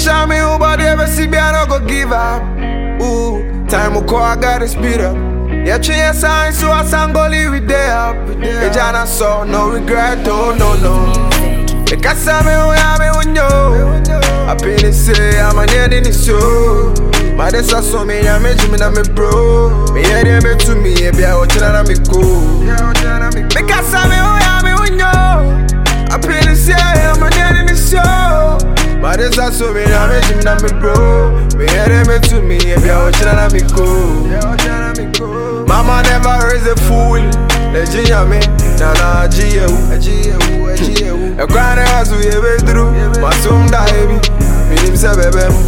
show me who body ever see me, I don't go give up. Ooh, time will call, I gotta speed up. Yeah, change signs, so I sang go live with day up. The Jana saw no regret, oh no. The casa me who ya me who know. I pay to say I'm a near in the show. My days are so me, I'm a Jimmy, I'm a bro. Me hear them to me, be a watching and I'm a cool. The casa me who ya me who know. I pay to say I'm a near in the show. My days are so me, I'm a Jimmy, I'm a bro. Me hear them to me, be a watching and I'm a cool. Mama never raised a fool. Ejinya me, nana ajiyewu. A crying house we ever through. Masumda heavy, minim se bebemu.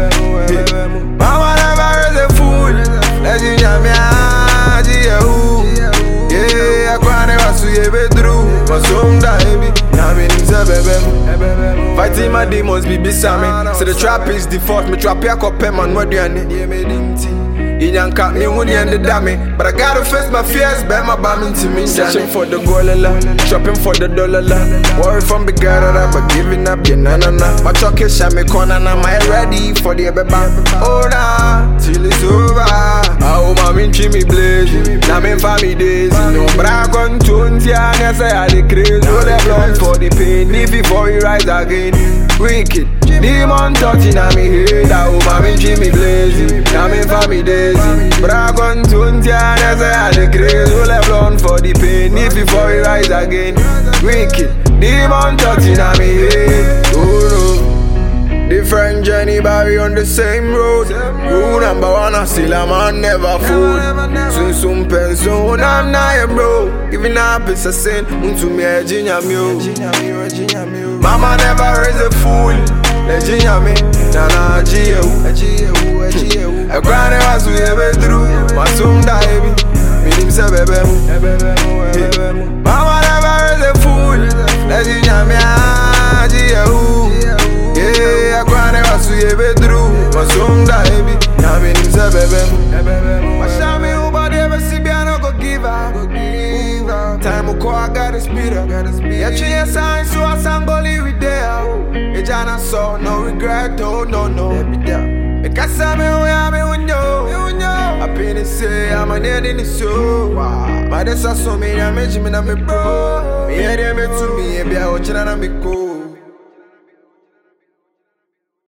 Mama never raised a fool. Ejinya me, ajiyewu. Yeah, a crying house we ever through. Masumda heavy, minim se bebemu. Fighting my demons be beside me. So the trap is default. Me trap ya kope man what do you need? Inyanka me wuni and the dummy, but I gotta face my fears, bet my bombing to me. Searching for the goalala, shopping for the dollar. Worry from the garada, but giving up your nana. My truck is shame corner, now my ready for the beba. Oh nah, till it's over. Oh my Jimmy blaze, now me family days. No brag on tunes, yeah, I say I the craze. No they blood for the pain, live before we rise again. Wicked, demon touching on me head. Oh my Jimmy blaze, now me family days. Brag on tunes, yeah, I say I the craze. No they blood for the pain, live before we rise again. Wicked, demon touching on me head. Oh no. Different journey, but we on the same road. Rule number one, I still a man never fool. Soon pen soon, I'm not bro. Giving up is a sin. Unto me, a ginger mule. Mama never raised a fool. A ginger me, nana ajiyewu. A crying house we ever through. Masumda heavy, minim se bebemu. Mama never raised a fool. A ginger me, ajiyewu. Yeah, I cry house we ever through. Masumda heavy, now me nim se bebemu. I show me who body ever see me, I don't go give up. Time will call, I gotta speed up. Yeah, change signs, so I sang go live with day up. The Jana saw no regret, oh no. The casa me who ya me who know. I pay to say I'm a near in the show. My days are so me, I'm a Jimmy, I'm a bro. Me hear them to me, be a watching and I'm a cool.